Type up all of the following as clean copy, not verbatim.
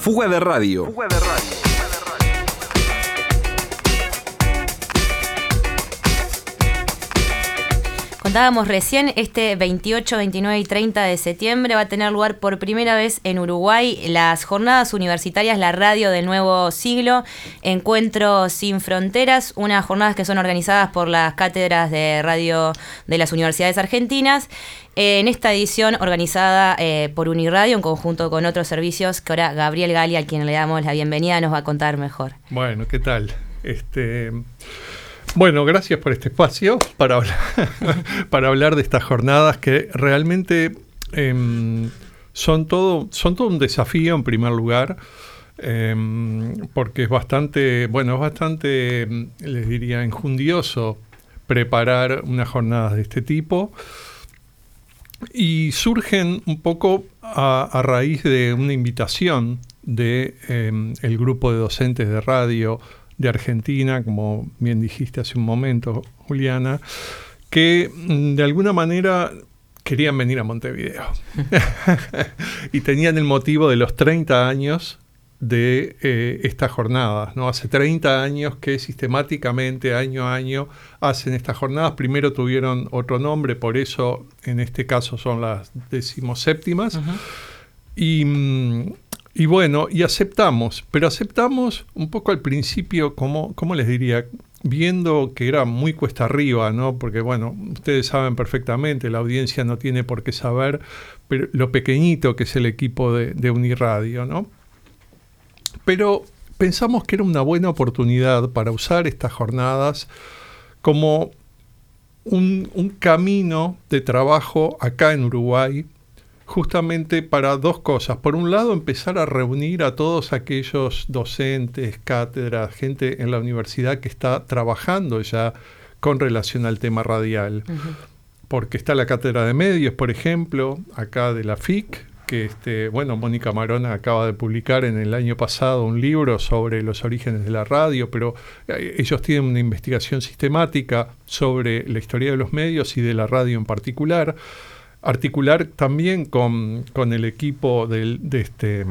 Fuga de Radio. Contábamos recién, este 28, 29 y 30 de septiembre va a tener lugar por primera vez en Uruguay las jornadas universitarias La Radio del Nuevo Siglo, Encuentros sin Fronteras, unas jornadas que son organizadas por las cátedras de radio de las universidades argentinas, en esta edición organizada por Uniradio en conjunto con otros servicios que ahora Gabriel Gali, a quien le damos la bienvenida, nos va a contar mejor. Bueno, ¿qué tal? Bueno, gracias por este espacio para hablar de estas jornadas que realmente son todo un desafío en primer lugar, porque es bastante, les diría, enjundioso preparar unas jornadas de este tipo y surgen un poco a raíz de una invitación de el grupo de docentes de radio de Argentina, como bien dijiste hace un momento, Juliana, que de alguna manera querían venir a Montevideo. Y tenían el motivo de los 30 años de estas jornadas, ¿no? Hace 30 años que sistemáticamente, año a año, hacen estas jornadas. Primero tuvieron otro nombre, por eso en este caso son las 17ª. Uh-huh. Y bueno, y aceptamos, pero aceptamos un poco al principio, ¿cómo les diría? Viendo que era muy cuesta arriba, ¿no? Porque bueno, ustedes saben perfectamente, la audiencia no tiene por qué saber, pero lo pequeñito que es el equipo de Uniradio, ¿no? Pero pensamos que era una buena oportunidad para usar estas jornadas como un camino de trabajo acá en Uruguay, justamente para dos cosas. Por un lado, empezar a reunir a todos aquellos docentes, cátedras, gente en la universidad que está trabajando ya con relación al tema radial. Uh-huh. Porque está la cátedra de medios, por ejemplo, acá de la FIC, que Mónica Marona acaba de publicar en el año pasado un libro sobre los orígenes de la radio, pero ellos tienen una investigación sistemática sobre la historia de los medios y de la radio en particular. Articular también con el equipo de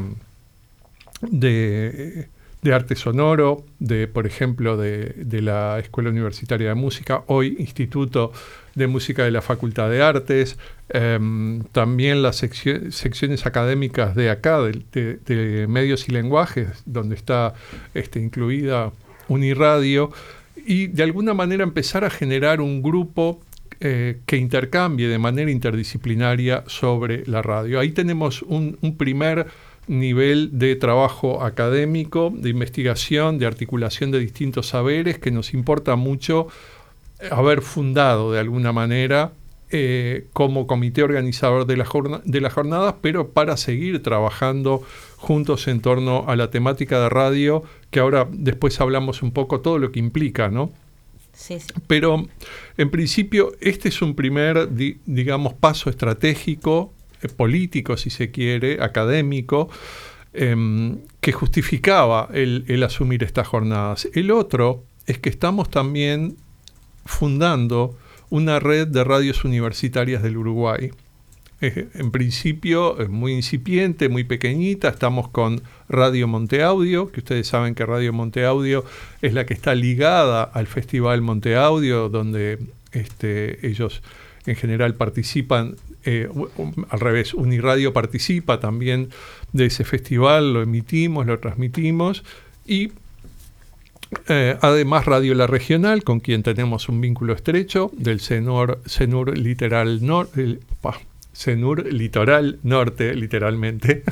arte sonoro, por ejemplo, de la Escuela Universitaria de Música, hoy Instituto de Música de la Facultad de Artes, también las secciones académicas de acá, de Medios y Lenguajes, donde está incluida Uniradio, y de alguna manera empezar a generar un grupo que intercambie de manera interdisciplinaria sobre la radio. Ahí tenemos un primer nivel de trabajo académico, de investigación, de articulación de distintos saberes, que nos importa mucho haber fundado de alguna manera como comité organizador de las jornadas, pero para seguir trabajando juntos en torno a la temática de radio, que ahora después hablamos un poco todo lo que implica, ¿no? Sí, sí. Pero en principio este es un primer, paso estratégico, político si se quiere, académico, que justificaba el asumir estas jornadas. El otro es que estamos también fundando una red de radios universitarias del Uruguay. En principio es muy incipiente, muy pequeñita. Estamos con Radio Monteaudio, que ustedes saben que Radio Monteaudio es la que está ligada al Festival Monteaudio, donde ellos en general participan, al revés, Uniradio participa también de ese festival, lo emitimos, lo transmitimos, y además Radio La Regional, con quien tenemos un vínculo estrecho, del CENUR Litoral Norte, CENUR Litoral Norte, literalmente.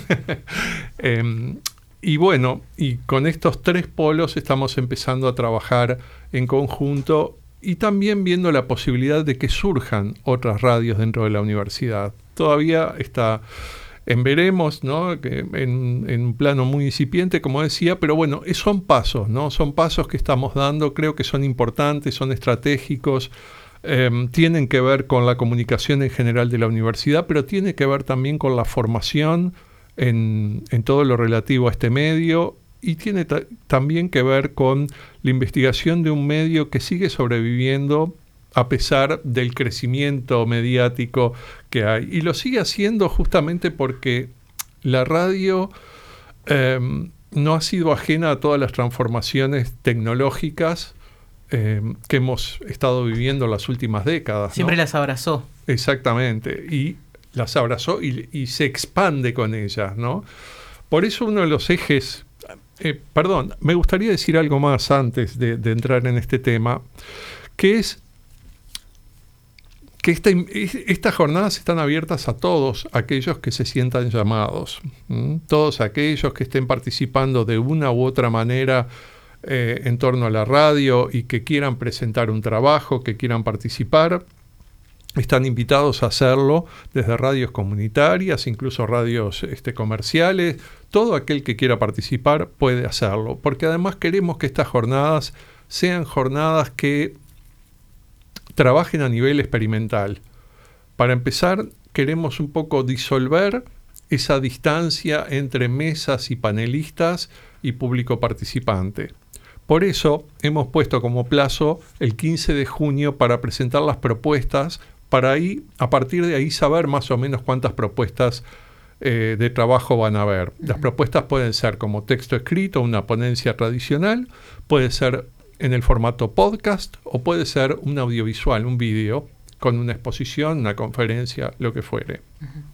Y bueno, y con estos tres polos estamos empezando a trabajar en conjunto y también viendo la posibilidad de que surjan otras radios dentro de la universidad. Todavía está en veremos, ¿no? Que en un plano muy incipiente, como decía, pero bueno, son pasos, ¿no? Son pasos que estamos dando, creo que son importantes, son estratégicos. Tienen que ver con la comunicación en general de la universidad, pero tiene que ver también con la formación en todo lo relativo a este medio, y tiene también que ver con la investigación de un medio que sigue sobreviviendo a pesar del crecimiento mediático que hay. Y lo sigue haciendo justamente porque la radio no ha sido ajena a todas las transformaciones tecnológicas que hemos estado viviendo las últimas décadas. Siempre, ¿no?, las abrazó. Exactamente, y las abrazó y se expande con ellas, ¿no? Por eso uno de los ejes... me gustaría decir algo más antes de entrar en este tema, que es que estas jornadas están abiertas a todos aquellos que se sientan llamados, todos aquellos que estén participando de una u otra manera en torno a la radio y que quieran presentar un trabajo, que quieran participar. Están invitados a hacerlo desde radios comunitarias, incluso radios comerciales. Todo aquel que quiera participar puede hacerlo, porque además queremos que estas jornadas sean jornadas que trabajen a nivel experimental. Para empezar, queremos un poco disolver esa distancia entre mesas y panelistas y público participante. Por eso hemos puesto como plazo el 15 de junio para presentar las propuestas, para ahí, a partir de ahí saber más o menos cuántas propuestas de trabajo van a haber. Las propuestas pueden ser como texto escrito, una ponencia tradicional, puede ser en el formato podcast o puede ser un audiovisual, un vídeo, con una exposición, una conferencia, lo que fuere.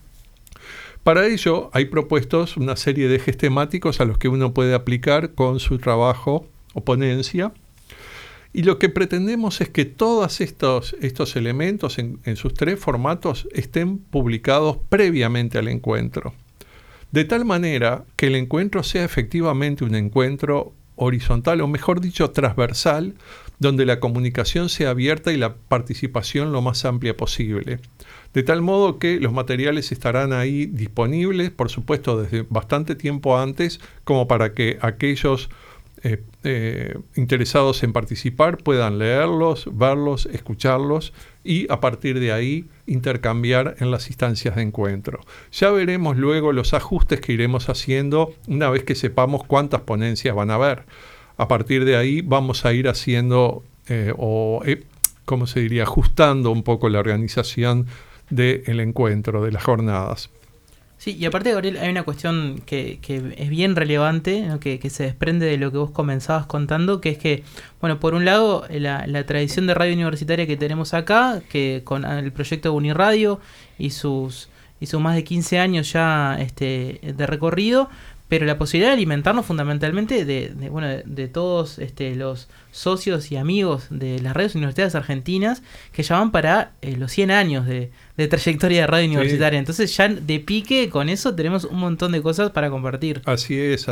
Para ello hay propuestos una serie de ejes temáticos a los que uno puede aplicar con su trabajo o ponencia. Y lo que pretendemos es que todos estos elementos en sus tres formatos estén publicados previamente al encuentro. De tal manera que el encuentro sea efectivamente un encuentro horizontal, o mejor dicho, transversal, donde la comunicación sea abierta y la participación lo más amplia posible. De tal modo que los materiales estarán ahí disponibles, por supuesto, desde bastante tiempo antes, como para que aquellos interesados en participar puedan leerlos, verlos, escucharlos y a partir de ahí intercambiar en las instancias de encuentro. Ya veremos luego los ajustes que iremos haciendo una vez que sepamos cuántas ponencias van a haber. A partir de ahí vamos a ir haciendo ¿cómo se diría? Ajustando un poco la organización del encuentro, de las jornadas. Sí, y aparte, Gabriel, hay una cuestión que es bien relevante, ¿no?, que se desprende de lo que vos comenzabas contando, que es que, bueno, por un lado, la tradición de radio universitaria que tenemos acá, que con el proyecto Uniradio y sus más de 15 años ya de recorrido, pero la posibilidad de alimentarnos fundamentalmente de todos los socios y amigos de las radios universitarias argentinas que ya van para los 100 años de trayectoria de radio universitaria. Sí. Entonces ya de pique con eso tenemos un montón de cosas para compartir. Así es.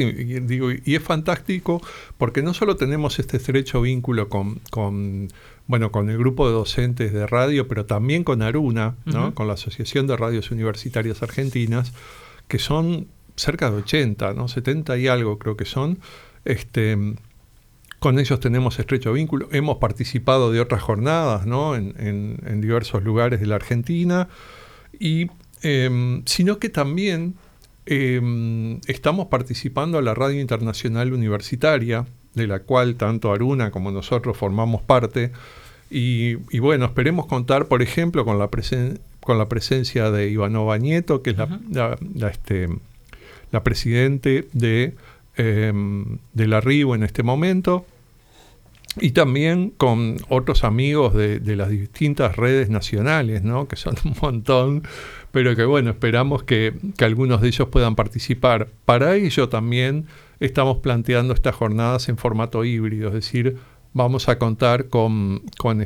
Y es fantástico porque no solo tenemos este estrecho vínculo con el grupo de docentes de radio, pero también con ARUNA, ¿no? Uh-huh. Con la Asociación de Radios Universitarias Argentinas, que son cerca de 80, ¿no? 70 y algo creo que son. Con ellos tenemos estrecho vínculo. Hemos participado de otras jornadas, ¿no? en diversos lugares de la Argentina. Sino que también estamos participando a la Radio Internacional Universitaria, de la cual tanto ARUNA como nosotros formamos parte. Y bueno, esperemos contar, por ejemplo, con la presencia de Ivanova Nieto, que es la presidente de la RIU en este momento, y también con otros amigos de las distintas redes nacionales, ¿no? Que son un montón, pero que bueno, esperamos que algunos de ellos puedan participar. Para ello también estamos planteando estas jornadas en formato híbrido, es decir, vamos a contar con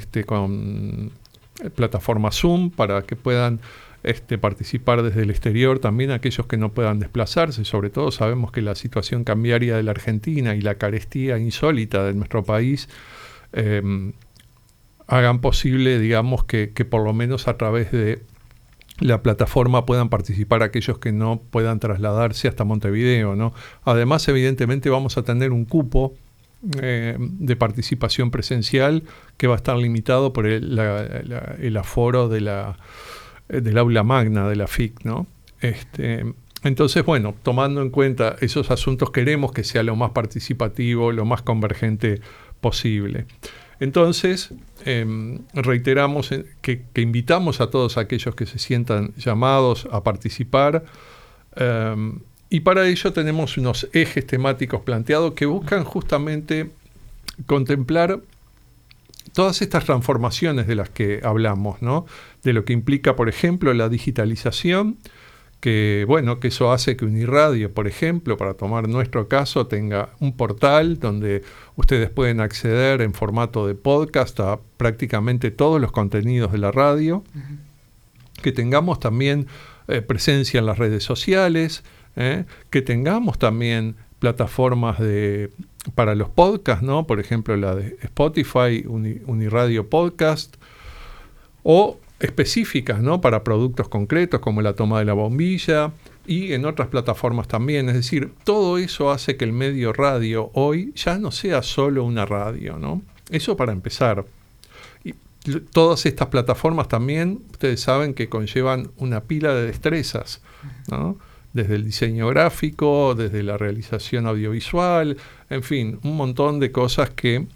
plataforma Zoom para que puedan participar desde el exterior, también aquellos que no puedan desplazarse. Sobre todo sabemos que la situación cambiaria de la Argentina y la carestía insólita de nuestro país hagan posible, digamos, que por lo menos a través de la plataforma puedan participar aquellos que no puedan trasladarse hasta Montevideo, ¿no? Además, evidentemente, vamos a tener un cupo de participación presencial que va a estar limitado por el aforo del aula magna de la FIC, ¿no? Entonces, bueno, tomando en cuenta esos asuntos, queremos que sea lo más participativo, lo más convergente posible. Entonces, reiteramos que invitamos a todos aquellos que se sientan llamados a participar Y para ello tenemos unos ejes temáticos planteados que buscan justamente contemplar todas estas transformaciones de las que hablamos, ¿no? De lo que implica, por ejemplo, la digitalización, que eso hace que Uniradio, por ejemplo, para tomar nuestro caso, tenga un portal donde ustedes pueden acceder en formato de podcast a prácticamente todos los contenidos de la radio, que tengamos también presencia en las redes sociales, que tengamos también plataformas para los podcasts, ¿no? Por ejemplo, la de Spotify, Uniradio Podcast, o específicas, ¿no? Para productos concretos como la toma de la bombilla, y en otras plataformas también. Es decir, todo eso hace que el medio radio hoy ya no sea solo una radio, ¿no? Eso para empezar. Y todas estas plataformas también, ustedes saben que conllevan una pila de destrezas, ¿no? Desde el diseño gráfico, desde la realización audiovisual, en fin, un montón de cosas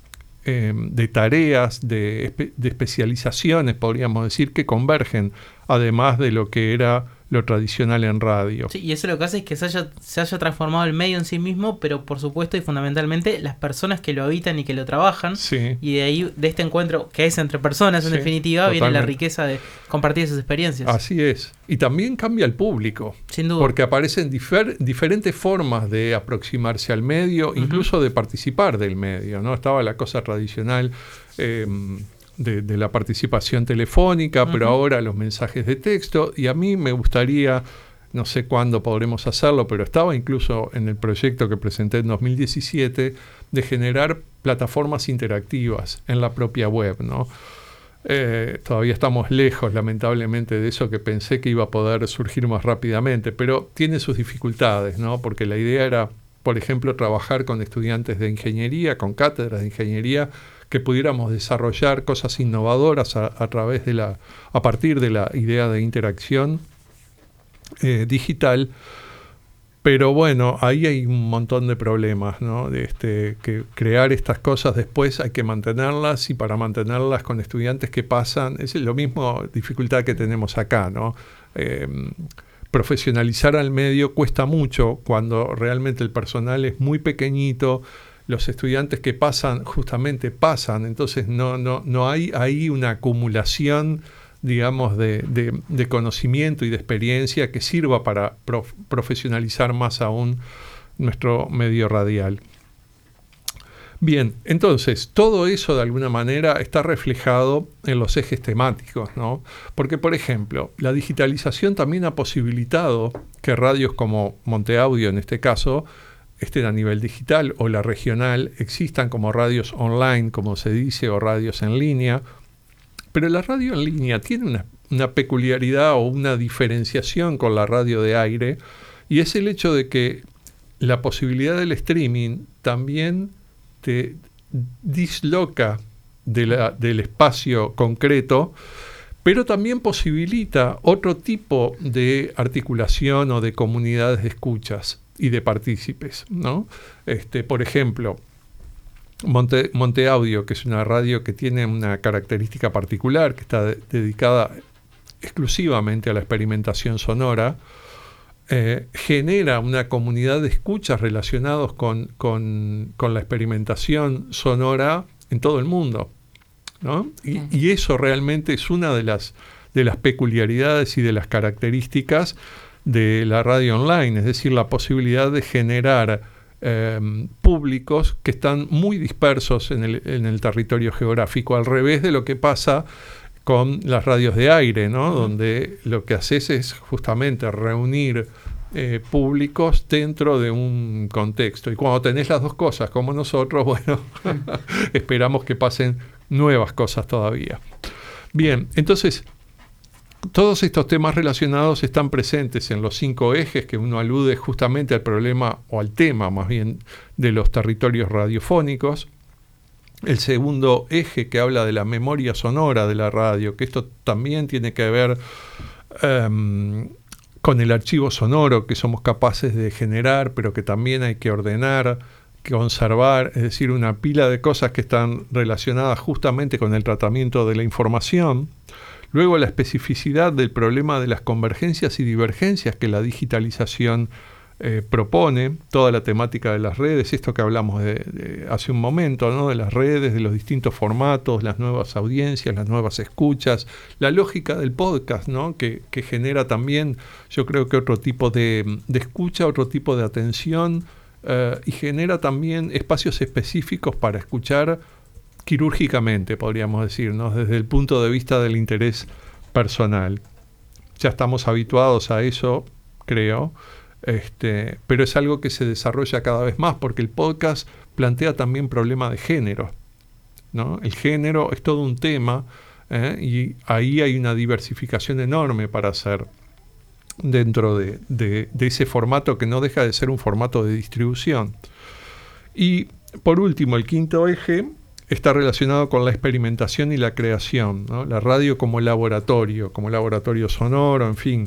de tareas, de especializaciones, podríamos decir, que convergen, además de lo que era lo tradicional en radio. Sí, y eso lo que hace es que se haya transformado el medio en sí mismo, pero por supuesto y fundamentalmente las personas que lo habitan y que lo trabajan. Sí. Y de ahí, de este encuentro que es entre personas, en definitiva, totalmente, viene la riqueza de compartir esas experiencias. Así es. Y también cambia el público. Sin duda. Porque aparecen diferentes formas de aproximarse al medio, incluso de participar del medio, ¿no? Estaba la cosa tradicional de la participación telefónica, pero ahora los mensajes de texto, y a mí me gustaría, no sé cuándo podremos hacerlo, pero estaba incluso en el proyecto que presenté en 2017, de generar plataformas interactivas en la propia web, ¿no? Todavía estamos lejos, lamentablemente, de eso que pensé que iba a poder surgir más rápidamente, pero tiene sus dificultades, ¿no? Porque la idea era, por ejemplo, trabajar con estudiantes de ingeniería, con cátedras de ingeniería, que pudiéramos desarrollar cosas innovadoras a partir de la idea de interacción digital. Pero bueno, ahí hay un montón de problemas, ¿no? Que crear estas cosas después hay que mantenerlas, y para mantenerlas con estudiantes que pasan, es lo mismo dificultad que tenemos acá, ¿no? Profesionalizar al medio cuesta mucho cuando realmente el personal es muy pequeñito. Los estudiantes que pasan, justamente pasan, entonces no hay ahí una acumulación, digamos, de conocimiento y de experiencia que sirva para profesionalizar más aún nuestro medio radial. Bien, entonces, todo eso de alguna manera está reflejado en los ejes temáticos, ¿no? Porque, por ejemplo, la digitalización también ha posibilitado que radios como Monteaudio, en este caso, estén a nivel digital, o la regional, existan como radios online, como se dice, o radios en línea. Pero la radio en línea tiene una peculiaridad o una diferenciación con la radio de aire, y es el hecho de que la posibilidad del streaming también te disloca del espacio concreto, pero también posibilita otro tipo de articulación o de comunidades de escuchas y de partícipes, ¿no? Por ejemplo, Monteaudio, que es una radio que tiene una característica particular, que está dedicada exclusivamente a la experimentación sonora, genera una comunidad de escuchas relacionados con la experimentación sonora en todo el mundo, ¿no? Y eso realmente es una de las peculiaridades y de las características de la radio online, es decir, la posibilidad de generar públicos que están muy dispersos en el territorio geográfico, al revés de lo que pasa con las radios de aire, ¿no? Donde lo que haces es justamente reunir públicos dentro de un contexto. Y cuando tenés las dos cosas, como nosotros, bueno, esperamos que pasen nuevas cosas todavía. Bien, entonces, todos estos temas relacionados están presentes en los 5 ejes que uno alude justamente al problema, o al tema más bien, de los territorios radiofónicos. El segundo eje que habla de la memoria sonora de la radio, que esto también tiene que ver con el archivo sonoro que somos capaces de generar, pero que también hay que ordenar, conservar, es decir, una pila de cosas que están relacionadas justamente con el tratamiento de la información. Luego, la especificidad del problema de las convergencias y divergencias que la digitalización propone toda la temática de las redes, esto que hablamos de hace un momento, ¿no? De las redes, de los distintos formatos, las nuevas audiencias, las nuevas escuchas, la lógica del podcast, ¿no? que genera también, yo creo que otro tipo de escucha, otro tipo de atención, y genera también espacios específicos para escuchar quirúrgicamente, podríamos decir, ¿no? Desde el punto de vista del interés personal. Ya estamos habituados a eso, creo. Pero es algo que se desarrolla cada vez más porque el podcast plantea también problema de género, ¿no? El género es todo un tema, y ahí hay una diversificación enorme para hacer dentro de ese formato que no deja de ser un formato de distribución. Y por último, el quinto eje está relacionado con la experimentación y la creación, ¿no? La radio como laboratorio sonoro, en fin,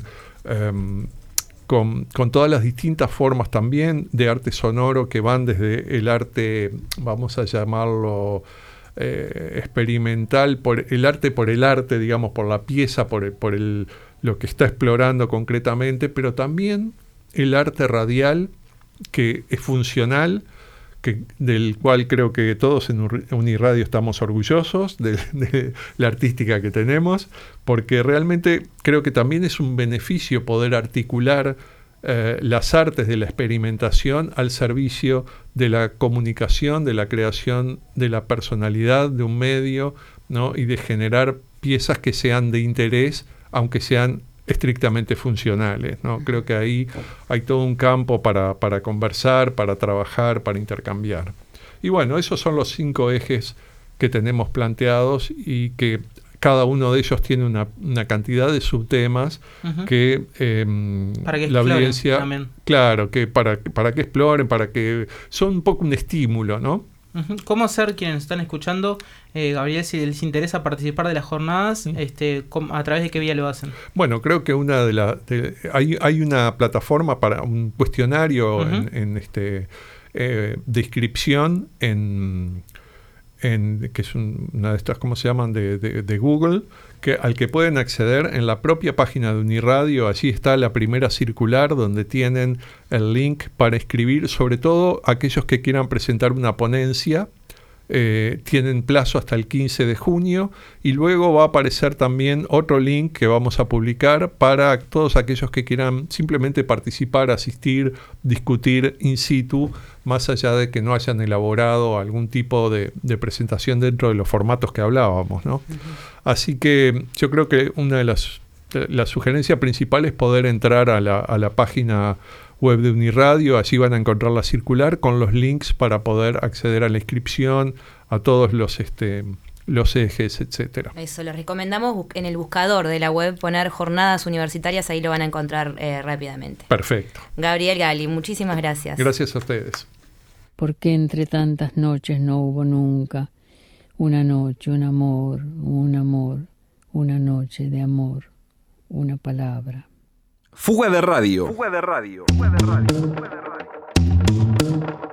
con todas las distintas formas también de arte sonoro que van desde el arte, vamos a llamarlo experimental, por el arte, digamos, por la pieza, por lo que está explorando concretamente, pero también el arte radial que es funcional, del cual creo que todos en Uniradio estamos orgullosos de la artística que tenemos, porque realmente creo que también es un beneficio poder articular las artes de la experimentación al servicio de la comunicación, de la creación de la personalidad de un medio, ¿no? Y de generar piezas que sean de interés, aunque sean estrictamente funcionales, ¿no? Creo que ahí hay todo un campo para conversar, para trabajar, para intercambiar. Y bueno, esos son los 5 ejes que tenemos planteados y que cada uno de ellos tiene una cantidad de subtemas que para que la audiencia, también. Claro, que para que exploren, para que son un poco un estímulo, ¿no? ¿Cómo hacer quienes están escuchando, Gabriel, si les interesa participar de las jornadas, a través de qué vía lo hacen? Bueno, creo que hay una plataforma para un cuestionario de inscripción que es una de estas, ¿cómo se llaman?, de Google, al que pueden acceder en la propia página de Uniradio. Allí está la primera circular donde tienen el link para escribir, sobre todo aquellos que quieran presentar una ponencia. Tienen plazo hasta el 15 de junio y luego va a aparecer también otro link que vamos a publicar para todos aquellos que quieran simplemente participar, asistir, discutir in situ, más allá de que no hayan elaborado algún tipo de presentación dentro de los formatos que hablábamos, ¿no? Así que yo creo que una de las sugerencias principales es poder entrar a la página web de Uniradio. Allí van a encontrar la circular con los links para poder acceder a la inscripción, a todos los ejes, etcétera. Eso, les recomendamos en el buscador de la web poner jornadas universitarias, ahí lo van a encontrar rápidamente. Perfecto. Gabriel Gali, muchísimas gracias. Gracias a ustedes. Porque entre tantas noches no hubo nunca una noche, un amor, una noche de amor, una palabra. Fuga de radio. Fuga de radio. Fuga de radio. Fuga de radio.